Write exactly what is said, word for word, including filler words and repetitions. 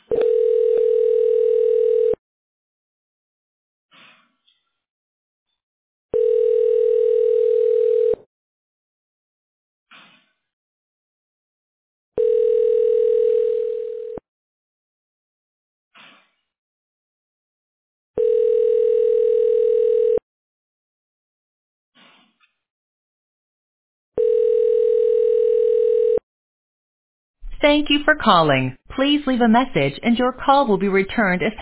Thank you for calling. Please leave a message and your call will be returned as